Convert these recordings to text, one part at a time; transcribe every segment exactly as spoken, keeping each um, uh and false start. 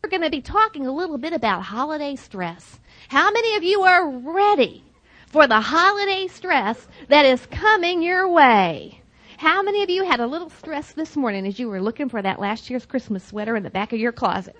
we're going to be talking a little bit about holiday stress. How many of you are ready for the holiday stress that is coming your way? How many of you had a little stress this morning as you were looking for that last year's Christmas sweater in the back of your closet?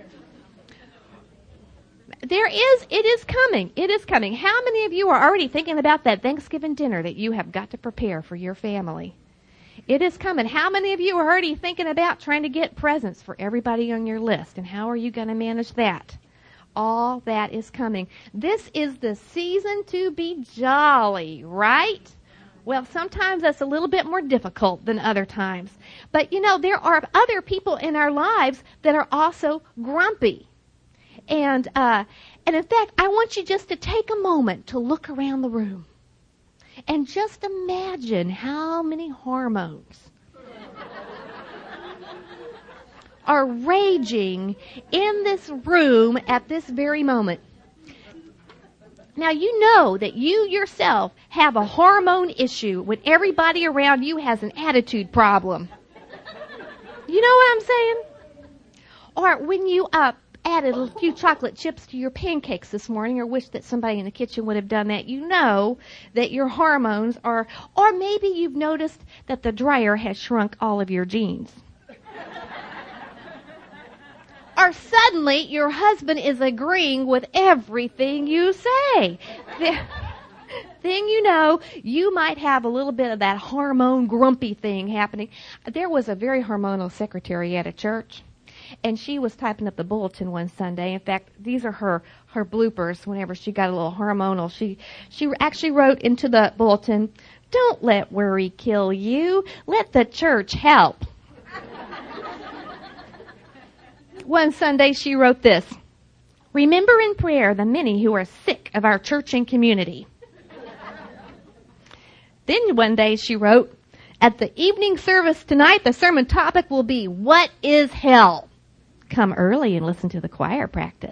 There is, it is coming. It is coming. How many of you are already thinking about that Thanksgiving dinner that you have got to prepare for your family? It is coming. How many of you are already thinking about trying to get presents for everybody on your list? And how are you going to manage that? All that is coming. This is the season to be jolly, right? Well, sometimes that's a little bit more difficult than other times. But, you know, there are other people in our lives that are also grumpy. And, uh, and in fact, I want you just to take a moment to look around the room. And just imagine how many hormones are raging in this room at this very moment. Now, you know that you yourself have a hormone issue when everybody around you has an attitude problem. You know what I'm saying? Or when you uh, added a few chocolate chips to your pancakes this morning, or wish that somebody in the kitchen would have done that, you know that your hormones are, or maybe you've noticed that the dryer has shrunk all of your jeans. Or suddenly your husband is agreeing with everything you say. Then you know you might have a little bit of that hormone grumpy thing happening. There was a very hormonal secretary at a church, and she was typing up the bulletin one Sunday. In fact, these are her, her bloopers whenever she got a little hormonal. She, she actually wrote into the bulletin, "Don't let worry kill you. Let the church help." One Sunday she wrote this, "Remember in prayer the many who are sick of our church and community." Then one day she wrote, "At the evening service tonight, the sermon topic will be, what is hell? Come early and listen to the choir practice."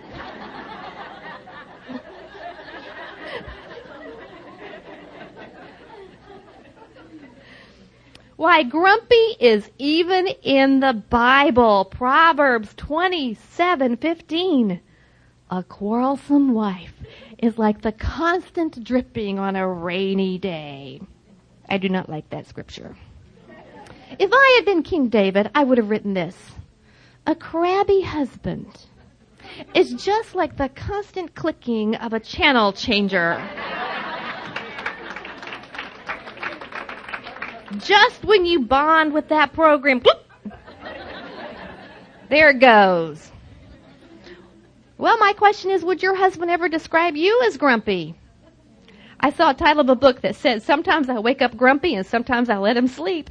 Why, grumpy is even in the Bible. Proverbs twenty-seven fifteen. A quarrelsome wife is like the constant dripping on a rainy day. I do not like that scripture. If I had been King David, I would have written this. A crabby husband is just like the constant clicking of a channel changer. Just when you bond with that program, bloop, there it goes. Well, my question is, would your husband ever describe you as grumpy? I saw a title of a book that said, "Sometimes I wake up grumpy and sometimes I let him sleep."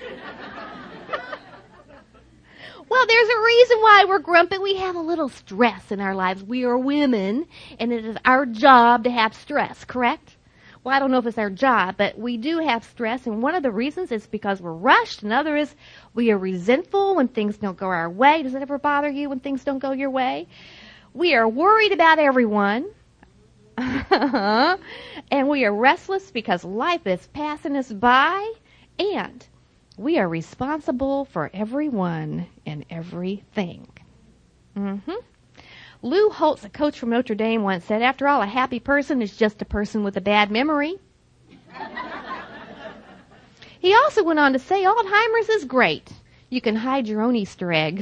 Well, there's a reason why we're grumpy. We have a little stress in our lives. We are women, and it is our job to have stress, correct? Well, I don't know if it's our job, but we do have stress, and one of the reasons is because we're rushed. Another is we are resentful when things don't go our way. Does it ever bother you when things don't go your way? We are worried about everyone, and we are restless because life is passing us by, and we are responsible for everyone and everything. Mm-hmm. Lou Holtz, a coach from Notre Dame, once said, "After all, a happy person is just a person with a bad memory." He also went on to say, "Alzheimer's is great. You can hide your own Easter eggs."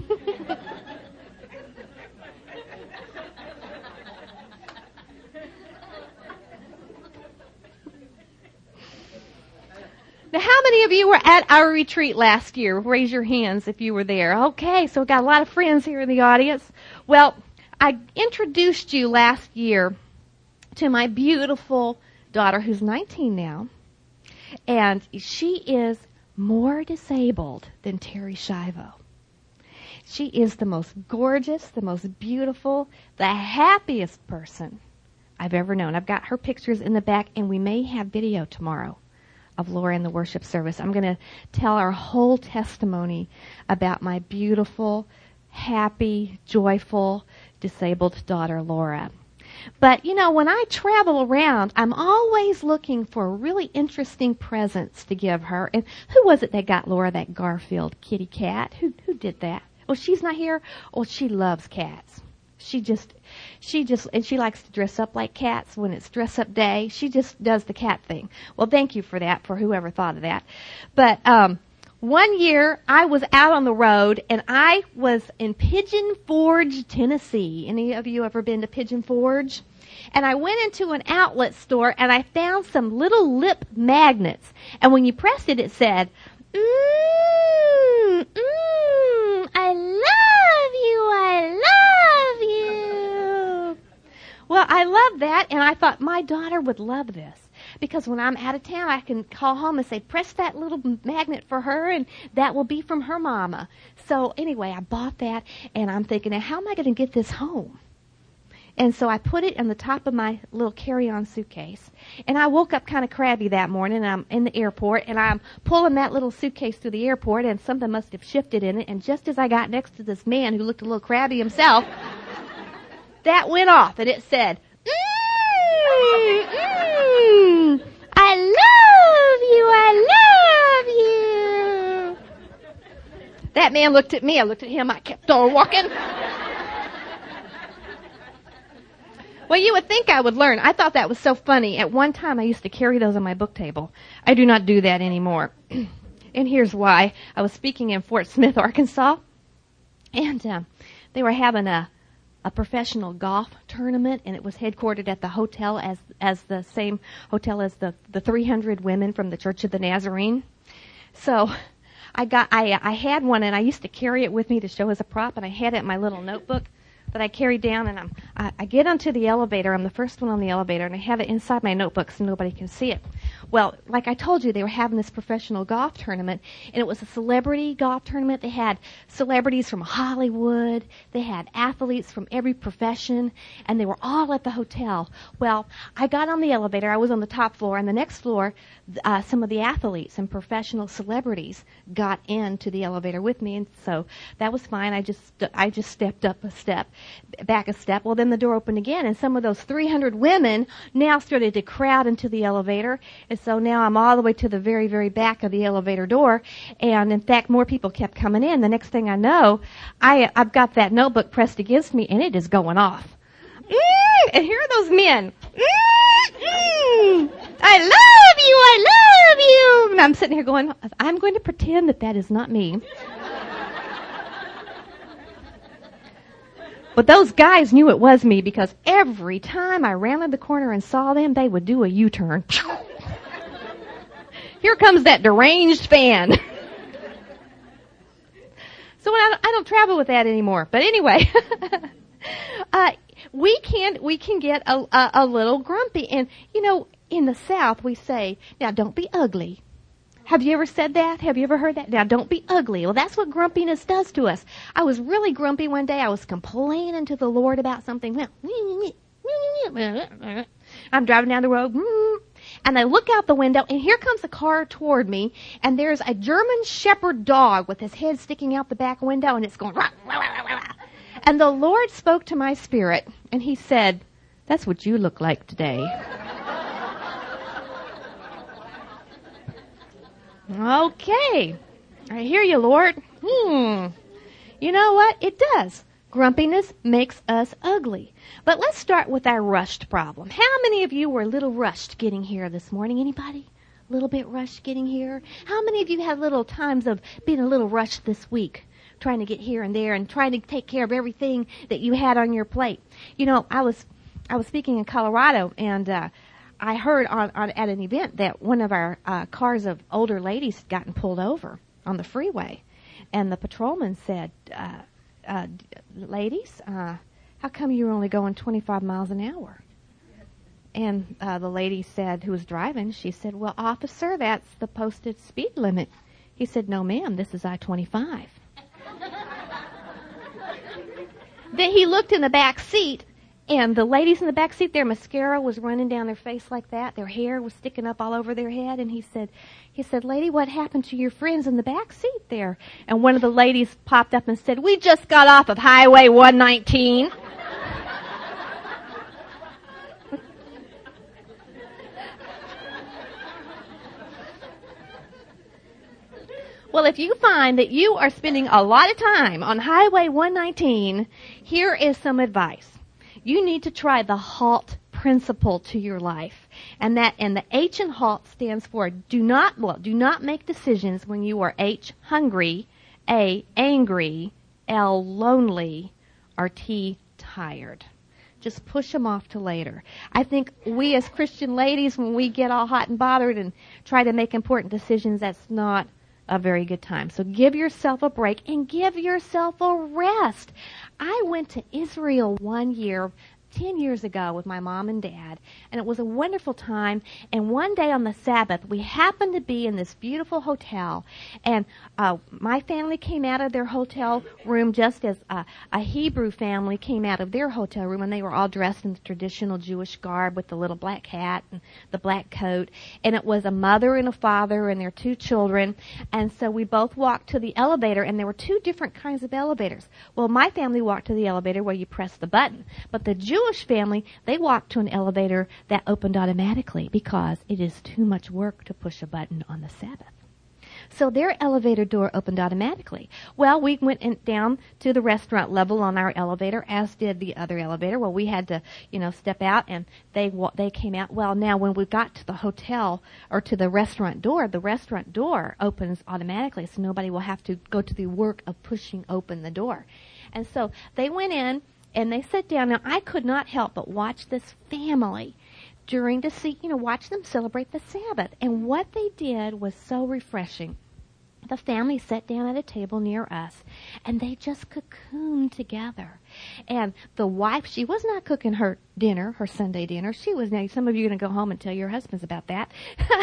Now, how many of you were at our retreat last year? Raise your hands if you were there. Okay, so we've got a lot of friends here in the audience. Well, I introduced you last year to my beautiful daughter, who's nineteen now, and she is more disabled than Terry Schiavo. She is the most gorgeous, the most beautiful, the happiest person I've ever known. I've got her pictures in the back, and we may have video tomorrow of Laura in the worship service. I'm going to tell our whole testimony about my beautiful, happy, joyful, disabled daughter, Laura. But, you know, when I travel around, I'm always looking for really interesting presents to give her. And who was it that got Laura that Garfield kitty cat? Who who did that? Oh, she's not here? Oh, she loves cats. She just, she just, and she likes to dress up like cats when it's dress up day. She just does the cat thing. Well, thank you for that, for whoever thought of that. But, um, one year I was out on the road and I was in Pigeon Forge, Tennessee. Any of you ever been to Pigeon Forge? And I went into an outlet store and I found some little lip magnets. And when you pressed it, it said, mmm, mmm, I love you, I love you. Well, I love that, and I thought my daughter would love this. Because when I'm out of town, I can call home and say, press that little magnet for her, and that will be from her mama. So anyway, I bought that, and I'm thinking, now, how am I going to get this home? And so I put it on the top of my little carry-on suitcase. And I woke up kind of crabby that morning, and I'm in the airport, and I'm pulling that little suitcase through the airport, and something must have shifted in it. And just as I got next to this man who looked a little crabby himself, that went off, and it said, mmm, mmm, I love you, I love you. That man looked at me, I looked at him, I kept on walking. Well, you would think I would learn. I thought that was so funny. At one time, I used to carry those on my book table. I do not do that anymore. And here's why. I was speaking in Fort Smith, Arkansas, and uh, they were having a, a professional golf tournament, and it was headquartered at the hotel as as the same hotel as the, the three hundred women from the Church of the Nazarene. So I got I I had one, and I used to carry it with me to show as a prop, and I had it in my little notebook that I carried down, and I'm, I, I get onto the elevator. I'm the first one on the elevator, and I have it inside my notebook so nobody can see it. Well, like I told you, they were having this professional golf tournament, and it was a celebrity golf tournament. They had celebrities from Hollywood. They had athletes from every profession, and they were all at the hotel. Well, I got on the elevator. I was on the top floor, and the next floor, uh, some of the athletes and professional celebrities got into the elevator with me, and so that was fine. I just, I just stepped up a step. Back a step. Well, then the door opened again, and some of those three hundred women now started to crowd into the elevator, and so now I'm all the way to the very, very back of the elevator door, and in fact, more people kept coming in. The next thing I know, I, I've got that notebook pressed against me, and it is going off. Mm, and here are those men. Mm, mm, I love you, I love you. And I'm sitting here going, I'm going to pretend that that is not me. But those guys knew it was me because every time I rounded the corner and saw them, they would do a U-turn. Here comes that deranged fan. So I don't, I don't travel with that anymore. But anyway, uh, we can we can get a, a, a little grumpy. And, you know, in the South we say, now don't be ugly. Have you ever said that? Have you ever heard that? Now, don't be ugly. Well, that's what grumpiness does to us. I was really grumpy one day. I was complaining to the Lord about something. I'm driving down the road, and I look out the window, and here comes a car toward me, and there's a German Shepherd dog with his head sticking out the back window, and it's going, rah, rah, rah, rah, rah. And the Lord spoke to my spirit, and he said, that's what you look like today. Okay. I hear you, Lord. Hmm. You know what? It does. Grumpiness makes us ugly. But let's start with our rushed problem. How many of you were a little rushed getting here this morning? Anybody? A little bit rushed getting here? How many of you had little times of being a little rushed this week? Trying to get here and there and trying to take care of everything that you had on your plate. You know, I was I was speaking in Colorado, and uh I heard on, on at an event that one of our uh, cars of older ladies had gotten pulled over on the freeway, and the patrolman said, uh, uh, "Ladies, uh, how come you're only going twenty-five miles an hour?" And uh, the lady said, who was driving, she said, "Well, officer, that's the posted speed limit." He said, "No, ma'am, this is I twenty-five." Then he looked in the back seat. And the ladies in the back seat, their mascara was running down their face like that. Their hair was sticking up all over their head. And he said, he said, "Lady, what happened to your friends in the back seat there?" And one of the ladies popped up and said, "We just got off of Highway one nineteen. Well, if you find that you are spending a lot of time on Highway one nineteen, here is some advice. You need to try the HALT principle to your life. And that, and the H in HALT stands for do not, well, do not make decisions when you are H, hungry, A, angry, L, lonely, or T, tired. Just push them off to later. I think we as Christian ladies, when we get all hot and bothered and try to make important decisions, that's not a very good time. So give yourself a break and give yourself a rest. I went to Israel one year, ten years ago with my mom and dad, and it was a wonderful time. And one day on the Sabbath, we happened to be in this beautiful hotel, and uh, my family came out of their hotel room just as uh, a Hebrew family came out of their hotel room, and they were all dressed in the traditional Jewish garb with the little black hat and the black coat. And it was a mother and a father and their two children. And so we both walked to the elevator, and there were two different kinds of elevators. Well, my family walked to the elevator where you press the button, but the Jewish Jewish family, they walked to an elevator that opened automatically because it is too much work to push a button on the Sabbath. So their elevator door opened automatically. Well, we went in, down to the restaurant level on our elevator, as did the other elevator. Well, we had to, you know, step out, and they they came out. Well, now when we got to the hotel or to the restaurant door, the restaurant door opens automatically, so nobody will have to go to the work of pushing open the door. And so they went in, and they sat down. Now, I could not help but watch this family during the, you know, watch them celebrate the Sabbath. And what they did was so refreshing. The family sat down at a table near us, and they just cocooned together. And the wife, she was not cooking her dinner, her Sunday dinner. She was, now some of you are going to go home and tell your husbands about that.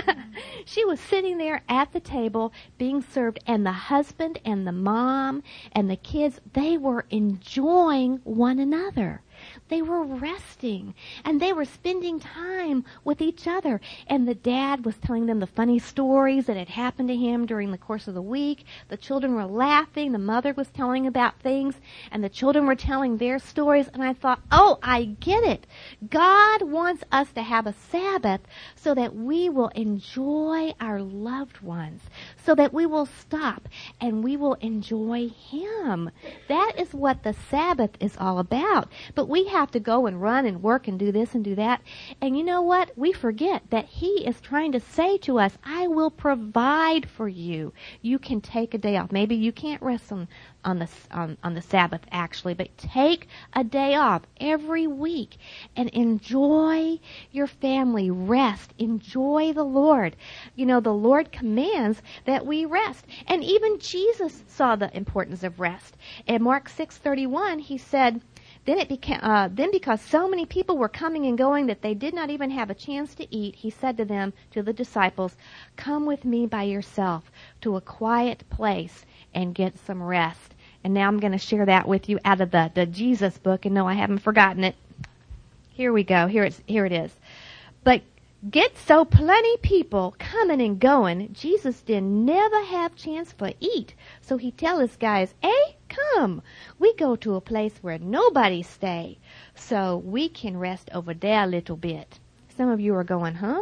She was sitting there at the table being served, and the husband and the mom and the kids, they were enjoying one another. They were resting, and they were spending time with each other. And the dad was telling them the funny stories that had happened to him during the course of the week. The children were laughing. The mother was telling about things, and the children were telling their stories. And I thought, oh, I get it. God wants us to have a Sabbath so that we will enjoy our loved ones, so that we will stop and we will enjoy Him. That is what the Sabbath is all about. But we have to go and run and work and do this and do that. And you know what? We forget that He is trying to say to us, I will provide for you. You can take a day off. Maybe you can't rest on, on, the, on, on the Sabbath, actually, but take a day off every week and enjoy your family. Rest. Enjoy the Lord. You know, the Lord commands that we rest. And even Jesus saw the importance of rest. In Mark six thirty-one, He said, Then it became, uh, then because so many people were coming and going that they did not even have a chance to eat, He said to them, to the disciples, come with me by yourself to a quiet place and get some rest. And now I'm going to share that with you out of the, the Jesus book. And no, I haven't forgotten it. Here we go. Here it's, here it is. But get so plenty people coming and going, Jesus didn't never have chance for eat. So He tell His guys, hey, come. We go to a place where nobody stay, so we can rest over there a little bit. Some of you are going, huh?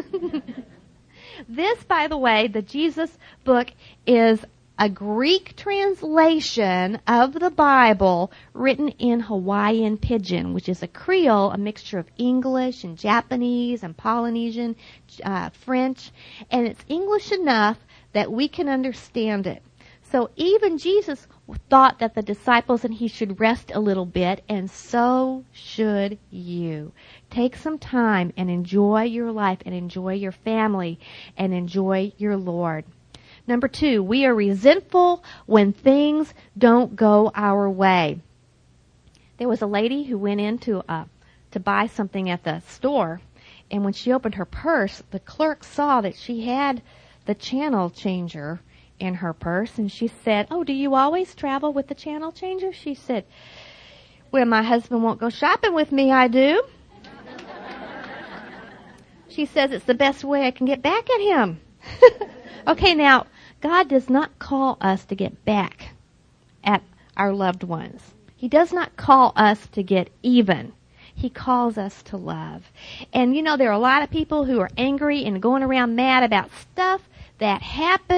This, by the way, the Jesus book is a Greek translation of the Bible written in Hawaiian Pidgin, which is a Creole, a mixture of English and Japanese and Polynesian, uh, French, and it's English enough that we can understand it. So even Jesus thought that the disciples and He should rest a little bit, and so should you. Take some time and enjoy your life and enjoy your family and enjoy your Lord. Number two, we are resentful when things don't go our way. There was a lady who went in to, uh, to buy something at the store, and when she opened her purse, the clerk saw that she had the channel changer in her purse, and she said, oh, do you always travel with the channel changer? She said, when my husband won't go shopping with me, I do. She says it's the best way I can get back at him. Okay, now, God does not call us to get back at our loved ones. He does not call us to get even. He calls us to love. And you know, there are a lot of people who are angry and going around mad about stuff that happened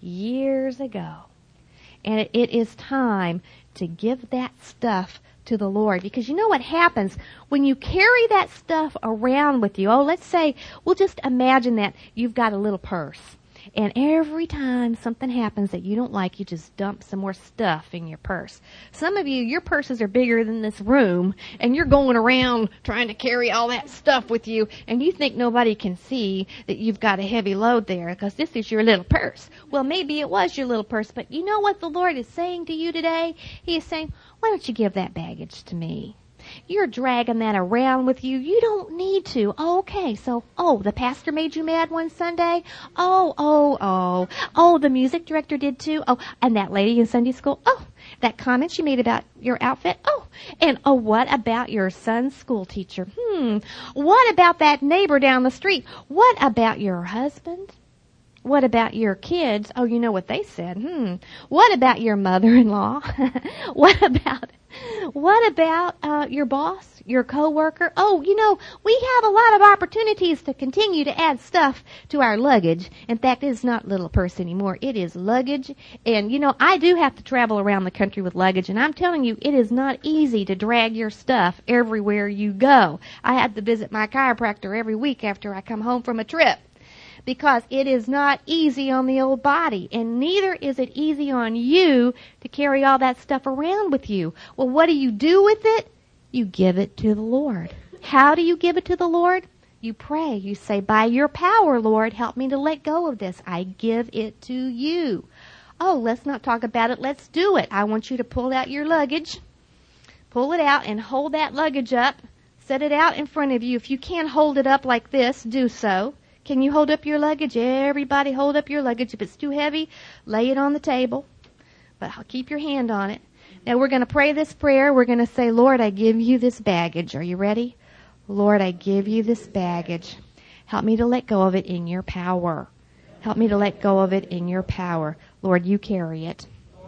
years ago. And it, it is time to give that stuff to the Lord. Because you know what happens when you carry that stuff around with you? Oh, let's say, we'll just imagine that you've got a little purse. And every time something happens that you don't like, you just dump some more stuff in your purse. Some of you, your purses are bigger than this room, and you're going around trying to carry all that stuff with you, and you think nobody can see that you've got a heavy load there because this is your little purse. Well, maybe it was your little purse, but you know what the Lord is saying to you today? He is saying, why don't you give that baggage to me? You're dragging that around with you. You don't need to. Oh, okay, so, oh, the pastor made you mad one Sunday? Oh, oh, oh. Oh, the music director did too? Oh, and that lady in Sunday school? Oh, that comment she made about your outfit? Oh, and oh, what about your son's school teacher? Hmm, what about that neighbor down the street? What about your husband? What about your kids? Oh, you know what they said. Hmm. What about your mother-in-law? What about, what about, uh, your boss, your coworker? Oh, you know, we have a lot of opportunities to continue to add stuff to our luggage. In fact, it's not little purse anymore. It is luggage. And, you know, I do have to travel around the country with luggage. And I'm telling you, it is not easy to drag your stuff everywhere you go. I had to visit my chiropractor every week after I come home from a trip. Because it is not easy on the old body, and neither is it easy on you to carry all that stuff around with you. Well, what do you do with it? You give it to the Lord. How do you give it to the Lord? You pray. You say, by your power, Lord, help me to let go of this. I give it to you. Oh, let's not talk about it. Let's do it. I want you to pull out your luggage. Pull it out and hold that luggage up. Set it out in front of you. If you can't hold it up like this, do so. Can you hold up your luggage? Everybody hold up your luggage. If it's too heavy, lay it on the table. But keep your hand on it. Now we're going to pray this prayer. We're going to say, Lord, I give you this baggage. Are you ready? Lord, I give you this baggage. Help me to let go of it in your power. Help me to let go of it in your power. Lord, you carry it.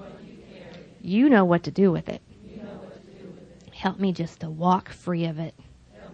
You know what to do with it. Help me just to walk free of it.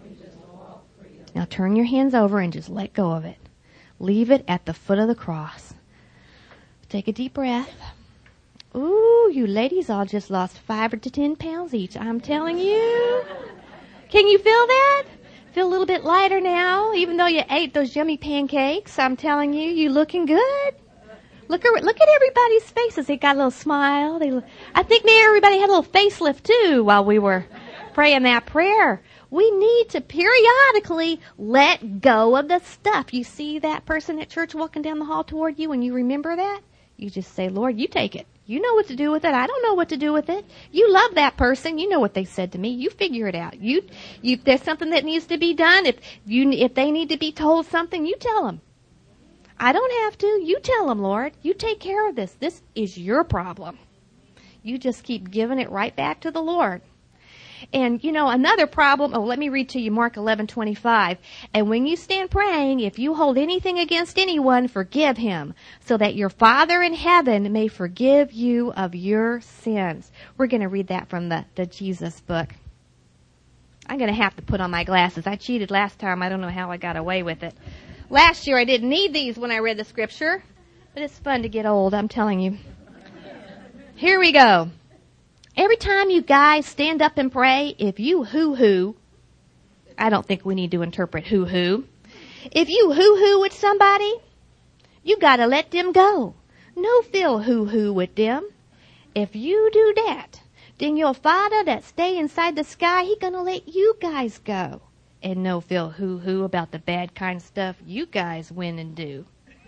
Now turn your hands over and just let go of it. Leave it at the foot of the cross. Take a deep breath. Ooh, you ladies all just lost five to ten pounds each. I'm telling you. Can you feel that? Feel a little bit lighter now, even though you ate those yummy pancakes. I'm telling you, you looking good. Look at look at everybody's faces. They got a little smile. They, I think maybe everybody had a little facelift too while we were praying that prayer. We need to periodically let go of the stuff. You see that person at church walking down the hall toward you and you remember that? You just say, Lord, you take it. You know what to do with it. I don't know what to do with it. You love that person. You know what they said to me. You figure it out. You, you, if there's something that needs to be done, if you, if they need to be told something, you tell them. I don't have to. You tell them, Lord. You take care of this. This is your problem. You just keep giving it right back to the Lord. And, you know, another problem, oh, let me read to you Mark eleven twenty-five. And when you stand praying, if you hold anything against anyone, forgive him, so that your Father in heaven may forgive you of your sins. We're going to read that from the, the Jesus book. I'm going to have to put on my glasses. I cheated last time. I don't know how I got away with it. Last year I didn't need these when I read the scripture, but it's fun to get old, I'm telling you. Here we go. Every time you guys stand up and pray, if you hoo-hoo, I don't think we need to interpret hoo-hoo. If you hoo-hoo with somebody, you gotta let them go. No feel hoo-hoo with them. If you do that, then your Father that stay inside the sky, he gonna let you guys go. And no feel hoo-hoo about the bad kind of stuff you guys win and do.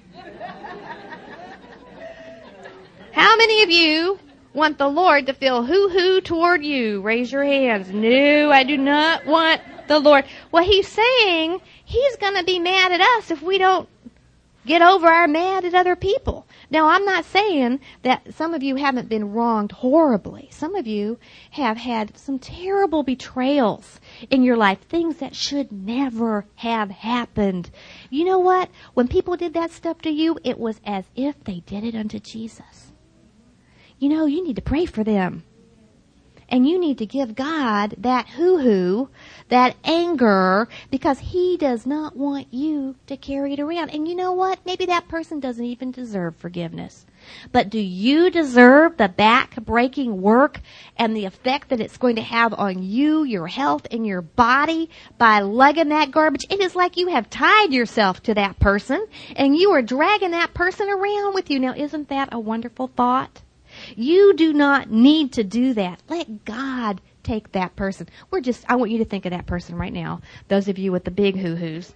How many of you want the Lord to feel hoo-hoo toward you? Raise your hands. No, I do not want the Lord. Well, he's saying he's going to be mad at us if we don't get over our mad at other people. Now, I'm not saying that some of you haven't been wronged horribly. Some of you have had some terrible betrayals in your life, things that should never have happened. You know what? When people did that stuff to you, it was as if they did it unto Jesus. You know, you need to pray for them. And you need to give God that hoo-hoo, that anger, because he does not want you to carry it around. And you know what? Maybe that person doesn't even deserve forgiveness. But do you deserve the back-breaking work and the effect that it's going to have on you, your health, and your body by lugging that garbage? It is like you have tied yourself to that person and you are dragging that person around with you. Now, isn't that a wonderful thought? You do not need to do that. Let God take that person. We're just, I want you to think of that person right now. Those of you with the big hoo-hoos.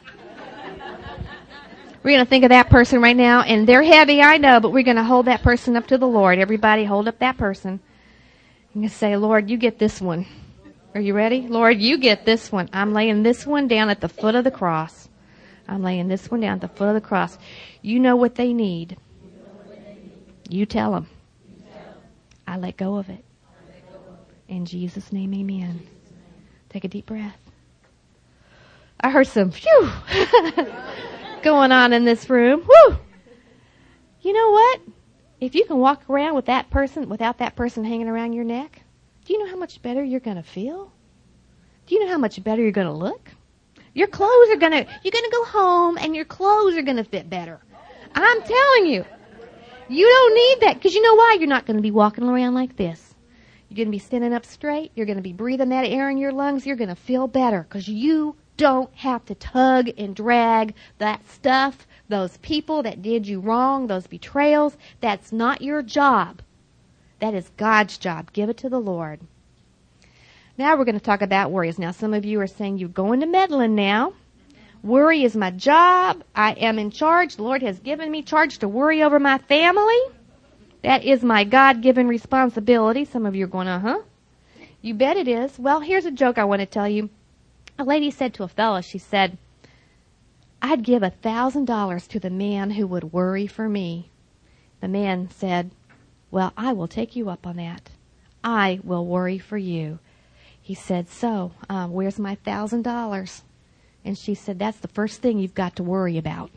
We're going to think of that person right now, and they're heavy, I know, but we're going to hold that person up to the Lord. Everybody hold up that person. You're going to say, Lord, you get this one. Are you ready? Lord, you get this one. I'm laying this one down at the foot of the cross. I'm laying this one down at the foot of the cross. You know what they need. You tell them. I let go of it. In Jesus' name, amen. Take a deep breath. I heard some phew going on in this room. Whew. You know what? If you can walk around with that person, without that person hanging around your neck, do you know how much better you're going to feel? Do you know how much better you're going to look? Your clothes are going to, you're going to go home and your clothes are going to fit better. I'm telling you. You don't need that, because you know why? You're not going to be walking around like this. You're going to be standing up straight. You're going to be breathing that air in your lungs. You're going to feel better, because you don't have to tug and drag that stuff, those people that did you wrong, those betrayals. That's not your job. That is God's job. Give it to the Lord. Now we're going to talk about worries. Now, some of you are saying you're going to meddling now. Worry is my job. I am in charge. The Lord has given me charge to worry over my family. That is my God-given responsibility. Some of you are going, uh-huh. You bet it is. Well, here's a joke I want to tell you. A lady said to a fellow, she said, I'd give a thousand dollars to the man who would worry for me. The man said, well, I will take you up on that. I will worry for you. He said, so, um, where's my thousand dollars? And she said, that's the first thing you've got to worry about.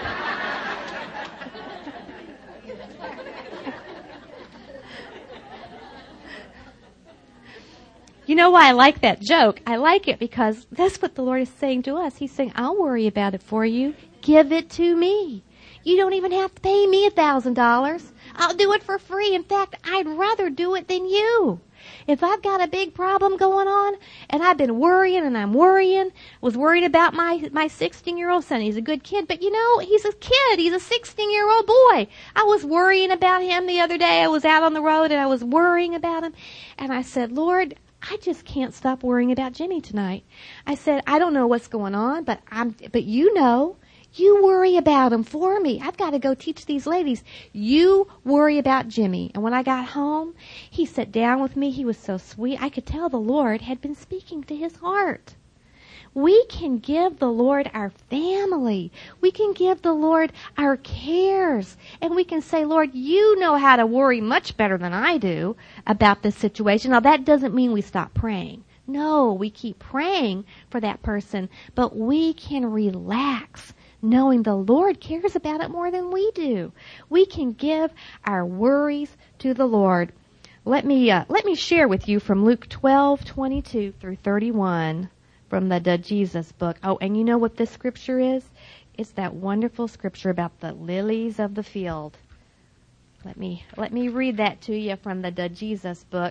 You know why I like that joke? I like it because that's what the Lord is saying to us. He's saying, I'll worry about it for you. Give it to me. You don't even have to pay me a thousand dollars. I'll do it for free. In fact, I'd rather do it than you. If I've got a big problem going on and I've been worrying and I'm worrying, was worried about my, my sixteen-year-old son. He's a good kid, but you know, he's a kid. He's a sixteen-year-old boy. I was worrying about him the other day. I was out on the road and I was worrying about him. And I said, Lord, I just can't stop worrying about Jimmy tonight. I said, I don't know what's going on, but I'm, but you know. You worry about him for me. I've got to go teach these ladies. You worry about Jimmy. And when I got home, he sat down with me. He was so sweet. I could tell the Lord had been speaking to his heart. We can give the Lord our family. We can give the Lord our cares. And we can say, Lord, you know how to worry much better than I do about this situation. Now, that doesn't mean we stop praying. No, we keep praying for that person, but we can relax knowing the Lord cares about it more than we do. We can give our worries to the Lord. Let me uh, let me share with you from Luke twelve twenty-two through thirty-one from the, the Jesus book. Oh, and you know what this scripture is? It's that wonderful scripture about the lilies of the field. Let me let me read that to you from the, the Jesus book.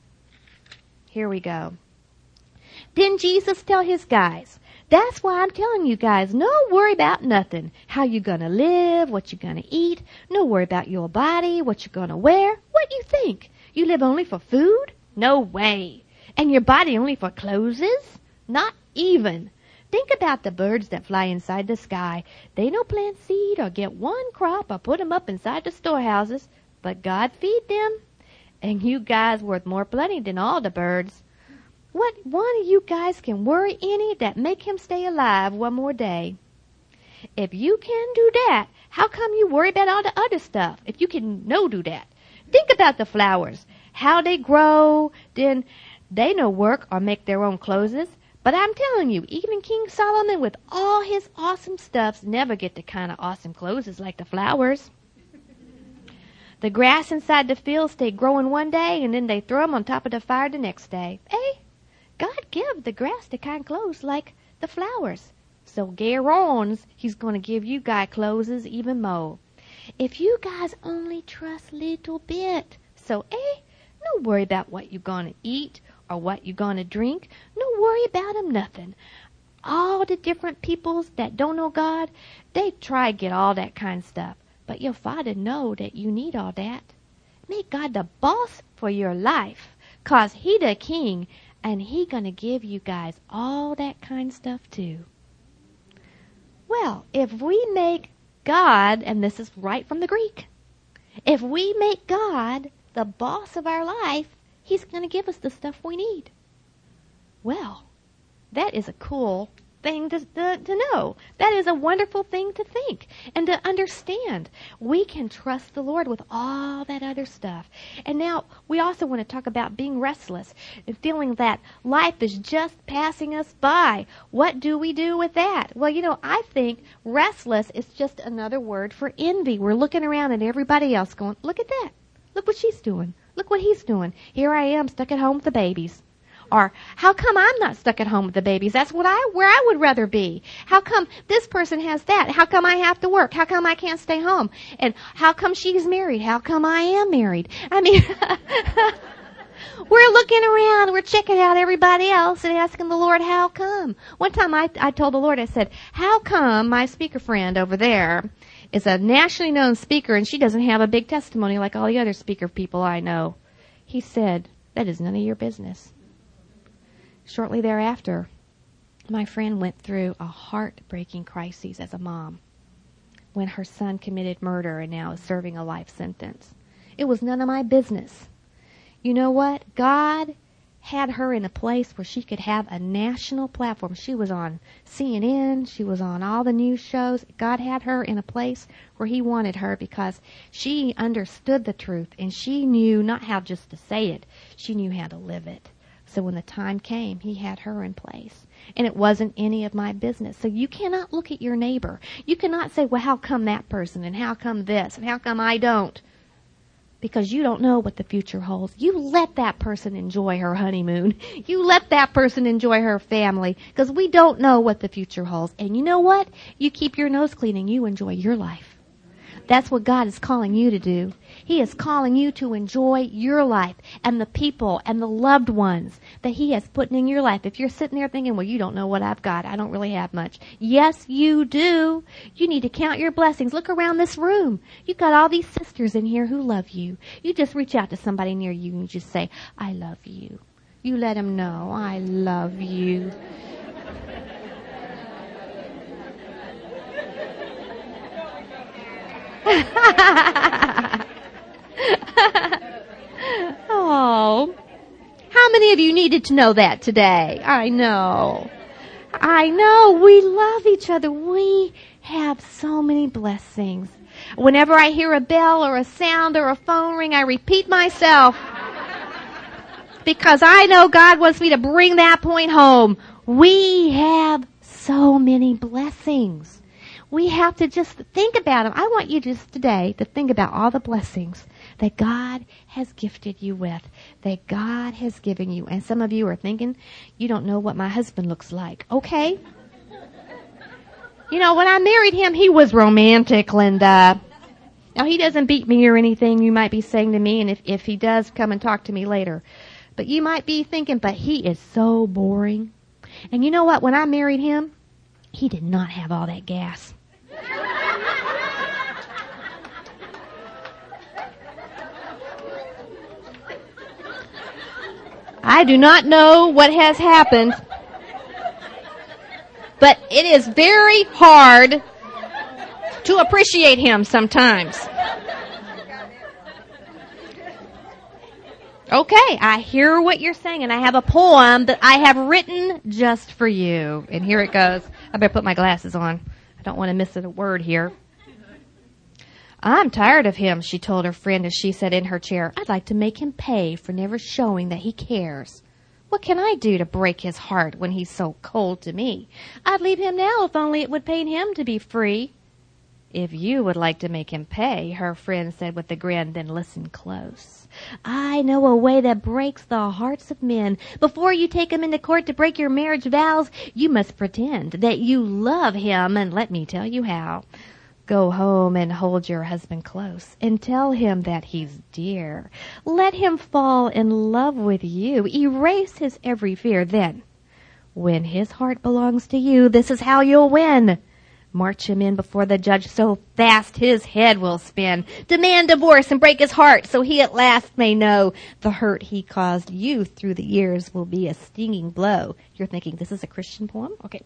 Here we go. Didn't Jesus tell his guys? That's why I'm telling you guys, no worry about nothing. How you gonna live, what you gonna eat. No worry about your body, what you gonna wear. What you think? You live only for food? No way. And your body only for clothes? Not even. Think about the birds that fly inside the sky. They don't plant seed or get one crop or put them up inside the storehouses, but God feed them. And you guys worth more plenty than all the birds. What one of you guys can worry any that make him stay alive one more day? If you can do that, how come you worry about all the other stuff if you can no do that? Think about the flowers, how they grow, then they no work or make their own clothes. But I'm telling you, even King Solomon with all his awesome stuffs never get the kind of awesome clothes like the flowers. The grass inside the field stay growing one day and then they throw them on top of the fire the next day. Hey, God give the grass the kind of clothes like the flowers. So Garons, he's going to give you guy clothes even more. if you guys only trust little bit. So, eh, no worry about what you're going to eat or what you're going to drink. No worry about them nothing. All the different peoples that don't know God, they try to get all that kind of stuff. But your Father know that you need all that. Make God the boss for your life, 'cause He the King, and He gonna give you guys all that kind of stuff too. Well, if we make God, and this is right from the Greek, if we make God the boss of our life, He's gonna give us the stuff we need. Well, that is a cool thing to, to, to know. That is a wonderful thing to think and to understand. We can trust the Lord with all that other stuff. And now we also want to talk about being restless and feeling that life is just passing us by. What do we do with that? Well, you know, I think restless is just another word for envy. We're looking around at everybody else going, look at that. Look what she's doing. Look what he's doing. Here I am stuck at home with the babies. Or, how come I'm not stuck at home with the babies? That's what I, where I would rather be. How come this person has that? How come I have to work? How come I can't stay home? And how come she's married? How come I am married? I mean, we're looking around, we're checking out everybody else and asking the Lord, how come? One time I, I told the Lord, I said, how come my speaker friend over there is a nationally known speaker and she doesn't have a big testimony like all the other speaker people I know? He said, that is none of your business. Shortly thereafter, my friend went through a heartbreaking crisis as a mom when her son committed murder and now is serving a life sentence. It was none of my business. You know what? God had her in a place where she could have a national platform. She was on C N N. She was on all the news shows. God had her in a place where He wanted her because she understood the truth and she knew not how just to say it. She knew how to live it. So when the time came, He had her in place. And it wasn't any of my business. So you cannot look at your neighbor. You cannot say, well, how come that person? And how come this? And how come I don't? Because you don't know what the future holds. You let that person enjoy her honeymoon. You let that person enjoy her family. Because we don't know what the future holds. And you know what? You keep your nose clean and you enjoy your life. That's what God is calling you to do. He is calling you to enjoy your life and the people and the loved ones that He has put in your life. If you're sitting there thinking, well, you don't know what I've got. I don't really have much. Yes, you do. You need to count your blessings. Look around this room. You've got all these sisters in here who love you. You just reach out to somebody near you and just say, I love you. You let them know, I love you. Oh, how many of you needed to know that today? I know. I know. We love each other. We have so many blessings. Whenever I hear a bell or a sound or a phone ring, I repeat myself because I know God wants me to bring that point home. We have so many blessings. We have to just think about them. I want you just today to think about all the blessings that God has gifted you with, that God has given you. And some of you are thinking, you don't know what my husband looks like. Okay. You know, when I married him, he was romantic, Linda. Now, he doesn't beat me or anything you might be saying to me, and if, if he does, come and talk to me later. But you might be thinking, but he is so boring. And you know what? When I married him, he did not have all that gas. I do not know what has happened, but it is very hard to appreciate him sometimes. Okay, I hear what you're saying, and I have a poem that I have written just for you. And here it goes. I better put my glasses on. I don't want to miss a word here. I'm tired of him, she told her friend as she sat in her chair. I'd like to make him pay for never showing that he cares. What can I do to break his heart when he's so cold to me? I'd leave him now if only it would pain him to be free. If you would like to make him pay, her friend said with a grin, then listen close. I know a way that breaks the hearts of men. Before you take him into court to break your marriage vows, you must pretend that you love him, and let me tell you how. Go home and hold your husband close and tell him that he's dear. Let him fall in love with you. Erase his every fear. Then, when his heart belongs to you, this is how you'll win. March him in before the judge so fast his head will spin. Demand divorce and break his heart so he at last may know the hurt he caused you through the years will be a stinging blow. You're thinking, this is a Christian poem? Okay.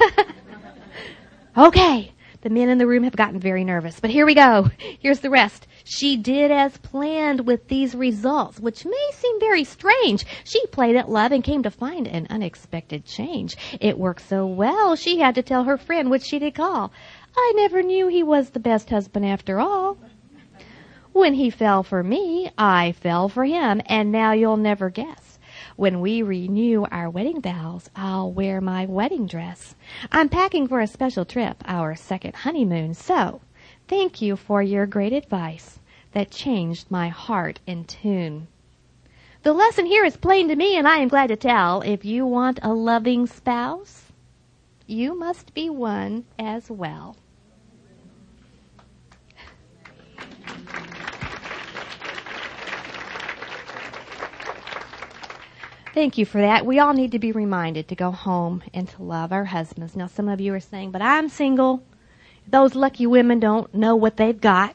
Okay. The men in the room have gotten very nervous, but here we go. Here's the rest. She did as planned with these results, which may seem very strange. She played at love and came to find an unexpected change. It worked so well, she had to tell her friend, which she did call. I never knew he was the best husband after all. When he fell for me, I fell for him, and now you'll never guess. When we renew our wedding vows, I'll wear my wedding dress. I'm packing for a special trip, our second honeymoon, so thank you for your great advice that changed my heart in tune. The lesson here is plain to me, and I am glad to tell. If you want a loving spouse, you must be one as well. Thank you for that. We all need to be reminded to go home and to love our husbands. Now, some of you are saying, but I'm single. Those lucky women don't know what they've got.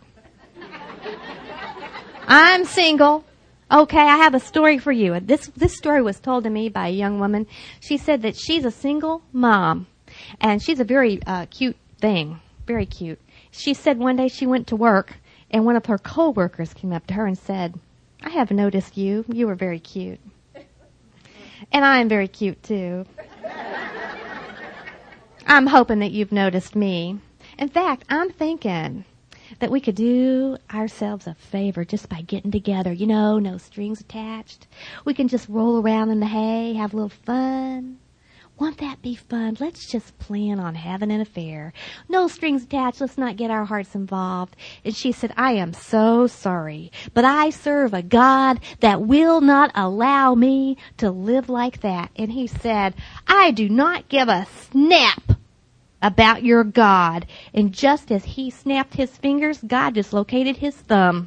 I'm single. Okay, I have a story for you. This, this story was told to me by a young woman. She said that she's a single mom, and she's a very uh, cute thing, very cute. She said one day she went to work, and one of her coworkers came up to her and said, I have noticed you. You were very cute. And I'm very cute, too. I'm hoping that you've noticed me. In fact, I'm thinking that we could do ourselves a favor just by getting together. You know, no strings attached. We can just roll around in the hay, have a little fun. Won't that be fun? Let's just plan on having an affair. No strings attached. Let's not get our hearts involved. And she said, I am so sorry, but I serve a God that will not allow me to live like that. And he said, I do not give a snap about your God. And just as he snapped his fingers, God dislocated his thumb.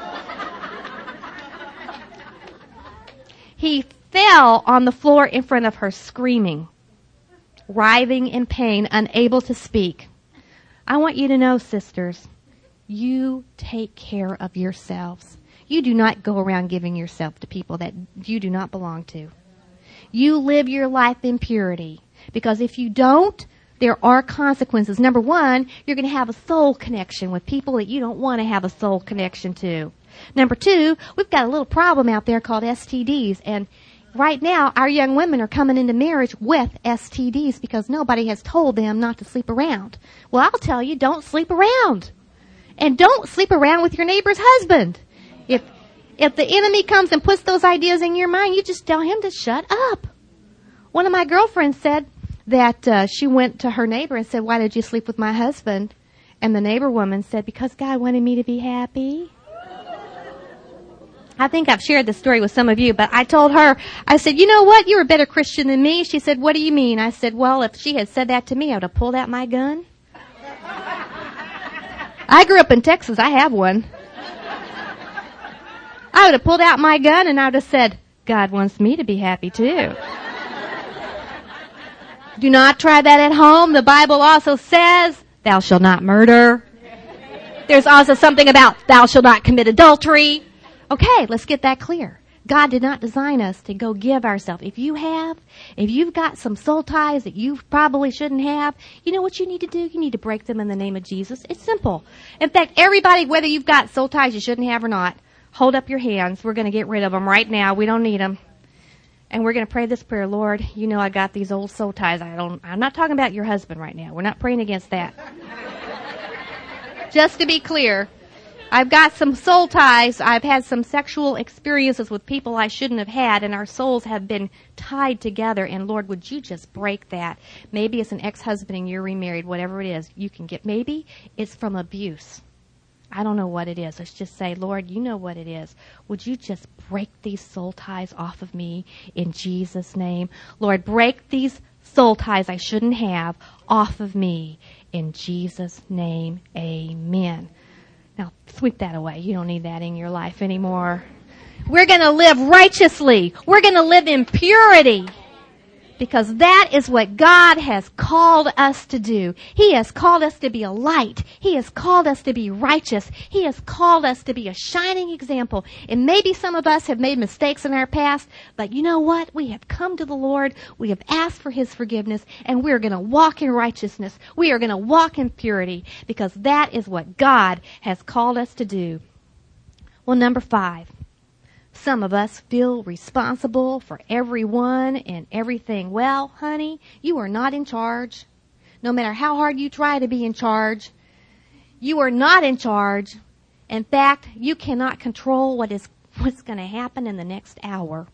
He fell on the floor in front of her, screaming, writhing in pain, unable to speak. I want you to know, sisters, you take care of yourselves. You do not go around giving yourself to people that you do not belong to. You live your life in purity, because if you don't, there are consequences. Number one, you're going to have a soul connection with people that you don't want to have a soul connection to. Number two, we've got a little problem out there called S T Ds, and right now, our young women are coming into marriage with S T Ds because nobody has told them not to sleep around. Well, I'll tell you, don't sleep around. And don't sleep around with your neighbor's husband. If if the enemy comes and puts those ideas in your mind, you just tell him to shut up. One of my girlfriends said that uh, she went to her neighbor and said, why did you sleep with my husband? And the neighbor woman said, because God wanted me to be happy. I think I've shared this story with some of you, but I told her, I said, you know what? You're a better Christian than me. She said, what do you mean? I said, well, if she had said that to me, I would have pulled out my gun. I grew up in Texas. I have one. I would have pulled out my gun and I would have said, God wants me to be happy too. Do not try that at home. The Bible also says, thou shalt not murder. There's also something about thou shalt not commit adultery. Okay, let's get that clear. God did not design us to go give ourselves. If you have, if you've got some soul ties that you probably shouldn't have, you know what you need to do? You need to break them in the name of Jesus. It's simple. In fact, everybody, whether you've got soul ties you shouldn't have or not, hold up your hands. We're going to get rid of them right now. We don't need them. And we're going to pray this prayer. Lord, you know I got these old soul ties. I don't, I'm not talking about your husband right now. We're not praying against that. Just to be clear, I've got some soul ties. I've had some sexual experiences with people I shouldn't have had, and our souls have been tied together. And Lord, would you just break that? Maybe it's an ex-husband and you're remarried, whatever it is. You can get, maybe it's from abuse. I don't know what it is. Let's just say, Lord, you know what it is. Would you just break these soul ties off of me in Jesus' name? Lord, break these soul ties I shouldn't have off of me in Jesus' name. Amen. Now, sweep that away. You don't need that in your life anymore. We're going to live righteously. We're going to live in purity. Because that is what God has called us to do. He has called us to be a light. He has called us to be righteous. He has called us to be a shining example. And maybe some of us have made mistakes in our past, but you know what? We have come to the Lord. We have asked for His forgiveness, and we're going to walk in righteousness. We are going to walk in purity, because that is what God has called us to do. Well, number five. Some of us feel responsible for everyone and everything. Well, honey, you are not in charge. No matter how hard you try to be in charge, you are not in charge. In fact, you cannot control what is what's going to happen in the next hour.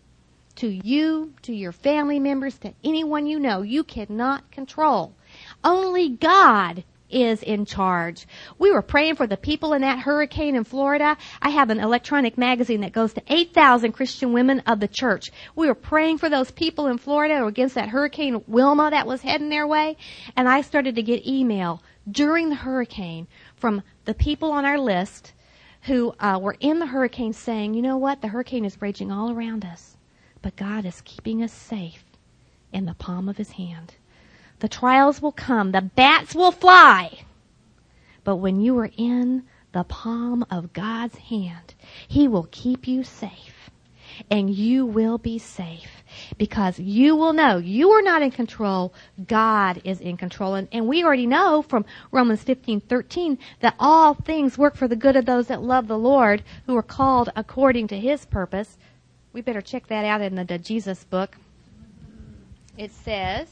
To you, to your family members, to anyone you know, you cannot control. Only God is in charge. We were praying for the people in that hurricane in Florida. I have an electronic magazine that goes to eight thousand Christian women of the church. We were praying for those people in Florida against that Hurricane Wilma that was heading their way. And I started to get email during the hurricane from the people on our list who uh, were in the hurricane saying, you know what, the hurricane is raging all around us, but God is keeping us safe in the palm of His hand. The trials will come. The bats will fly. But when you are in the palm of God's hand, He will keep you safe. And you will be safe. Because you will know you are not in control. God is in control. And, and we already know from Romans fifteen thirteen that all things work for the good of those that love the Lord, who are called according to His purpose. We better check that out in the, the Jesus book. It says,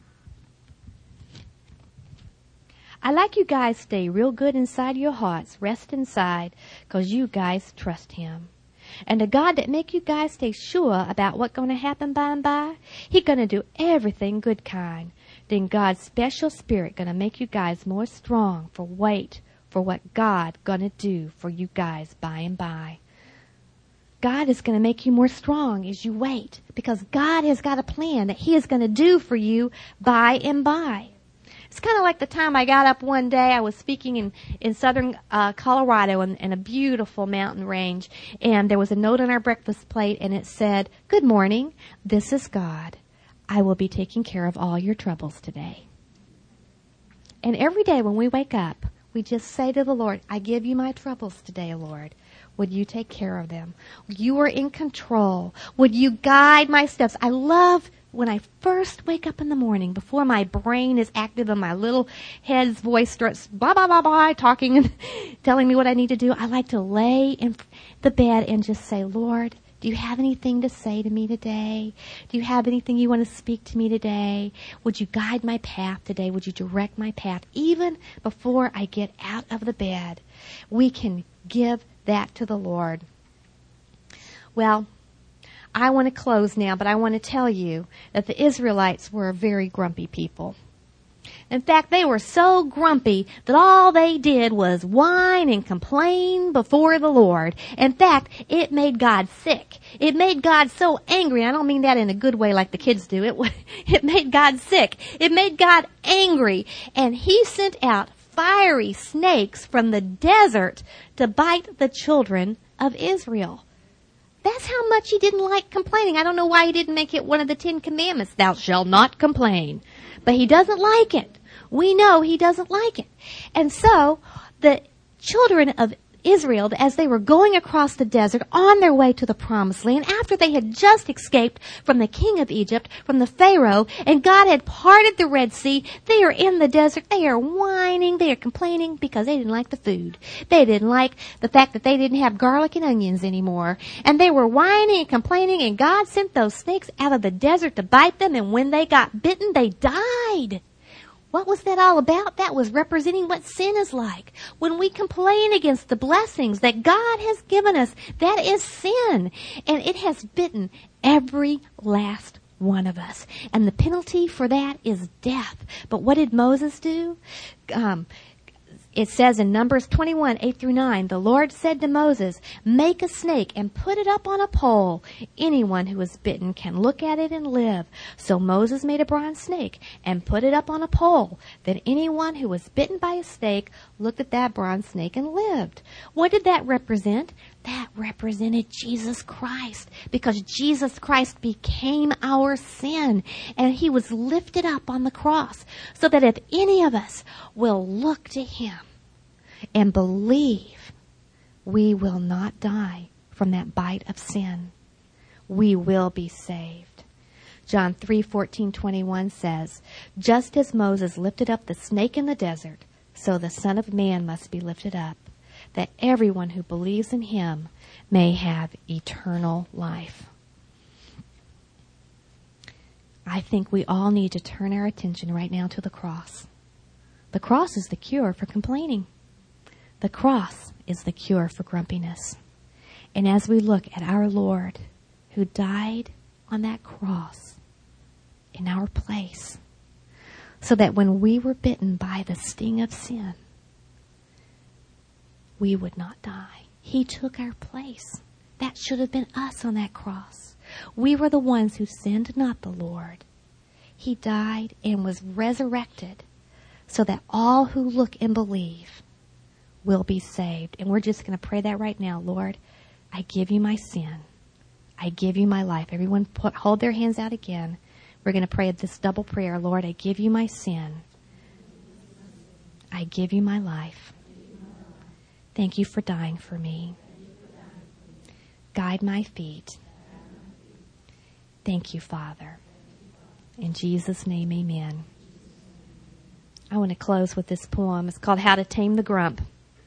I like you guys stay real good inside your hearts. Rest inside, because you guys trust Him. And the God that make you guys stay sure about what's going to happen by and by, He going to do everything good kind. Then God's special spirit going to make you guys more strong for wait for what God going to do for you guys by and by. God is going to make you more strong as you wait, because God has got a plan that He is going to do for you by and by. It's kind of like the time I got up one day. I was speaking in, in southern uh, Colorado in, in a beautiful mountain range. And there was a note on our breakfast plate, and it said, good morning, this is God. I will be taking care of all your troubles today. And every day when we wake up, we just say to the Lord, I give you my troubles today, Lord. Would you take care of them? You are in control. Would you guide my steps? I love when I first wake up in the morning, before my brain is active and my little head's voice starts blah, blah, blah, blah, talking and telling me what I need to do, I like to lay in the bed and just say, Lord, do you have anything to say to me today? Do you have anything you want to speak to me today? Would you guide my path today? Would you direct my path? Even before I get out of the bed, we can give that to the Lord. Well, I want to close now, but I want to tell you that the Israelites were a very grumpy people. In fact, they were so grumpy that all they did was whine and complain before the Lord. In fact, it made God sick. It made God so angry. I don't mean that in a good way like the kids do. It, it made God sick. It made God angry. And He sent out fiery snakes from the desert to bite the children of Israel. That's how much He didn't like complaining. I don't know why He didn't make it one of the Ten Commandments. Thou shalt not complain. But He doesn't like it. We know He doesn't like it. And so, the children of Israel, as they were going across the desert on their way to the Promised Land, after they had just escaped from the king of Egypt, from the Pharaoh, and God had parted the Red Sea, they are in the desert. They are whining. They are complaining because they didn't like the food. They didn't like the fact that they didn't have garlic and onions anymore. And they were whining and complaining, and God sent those snakes out of the desert to bite them, and when they got bitten, they died. What was that all about? That was representing what sin is like. When we complain against the blessings that God has given us, that is sin. And it has bitten every last one of us. And the penalty for that is death. But what did Moses do? Um, It says in Numbers twenty-one, eight through nine, the Lord said to Moses, make a snake and put it up on a pole. Anyone who is bitten can look at it and live. So Moses made a bronze snake and put it up on a pole. Then anyone who was bitten by a snake looked at that bronze snake and lived. What did that represent? That represented Jesus Christ, because Jesus Christ became our sin and he was lifted up on the cross so that if any of us will look to him and believe, we will not die from that bite of sin. We will be saved. John three, fourteen, twenty-one says, just as Moses lifted up the snake in the desert, so the Son of Man must be lifted up, that everyone who believes in him may have eternal life. I think we all need to turn our attention right now to the cross. The cross is the cure for complaining. The cross is the cure for grumpiness. And as we look at our Lord who died on that cross in our place, so that when we were bitten by the sting of sin, we would not die. He took our place. That should have been us on that cross. We were the ones who sinned, not the Lord. He died and was resurrected so that all who look and believe will be saved. And we're just going to pray that right now. Lord, I give you my sin. I give you my life. Everyone put, hold their hands out again. We're going to pray this double prayer. Lord, I give you my sin. I give you my life. Thank you for dying for me. Guide my feet. Thank you, Father. In Jesus' name, amen. I want to close with this poem. It's called How to Tame the Grump.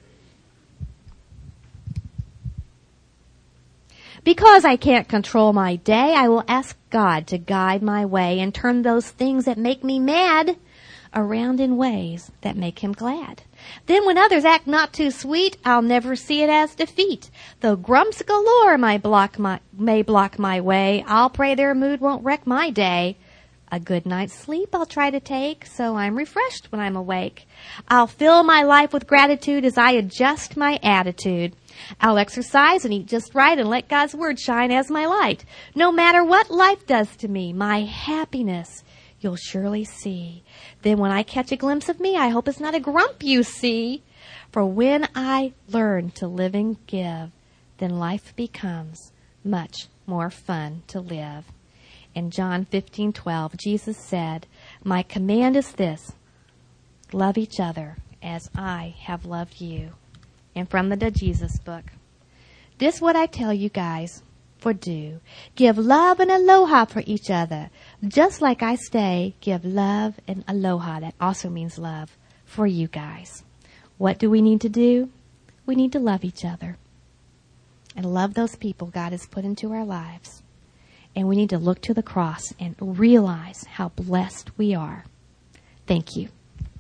Because I can't control my day, I will ask God to guide my way and turn those things that make me mad around in ways that make him glad. Then when others act not too sweet, I'll never see it as defeat. Though grumps galore may block my, may block my way, I'll pray their mood won't wreck my day. A good night's sleep I'll try to take, so I'm refreshed when I'm awake. I'll fill my life with gratitude as I adjust my attitude. I'll exercise and eat just right and let God's word shine as my light. No matter what life does to me, my happiness you'll surely see. Then when I catch a glimpse of me, I hope it's not a grump you see. For when I learn to live and give, then life becomes much more fun to live. In John fifteen twelve, Jesus said, my command is this, love each other as I have loved you. And from the Jesus book, this what I tell you guys, for do. Give love and aloha for each other. Just like I say, give love and aloha, that also means love, for you guys. What do we need to do? We need to love each other and love those people God has put into our lives. And we need to look to the cross and realize how blessed we are. Thank you.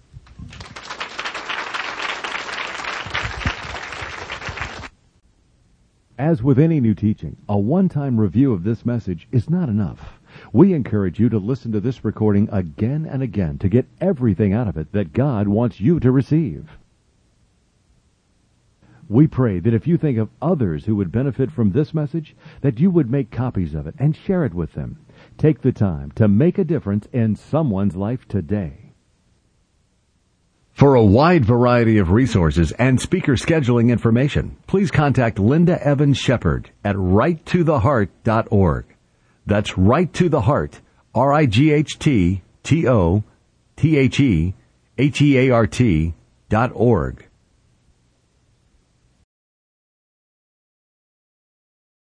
As with any new teaching, a one-time review of this message is not enough. We encourage you to listen to this recording again and again to get everything out of it that God wants you to receive. We pray that if you think of others who would benefit from this message, that you would make copies of it and share it with them. Take the time to make a difference in someone's life today. For a wide variety of resources and speaker scheduling information, please contact Linda Evans Shepherd at right to the heart dot org. That's Right to the Heart, R I G H T T O T H E H E A R T dot org.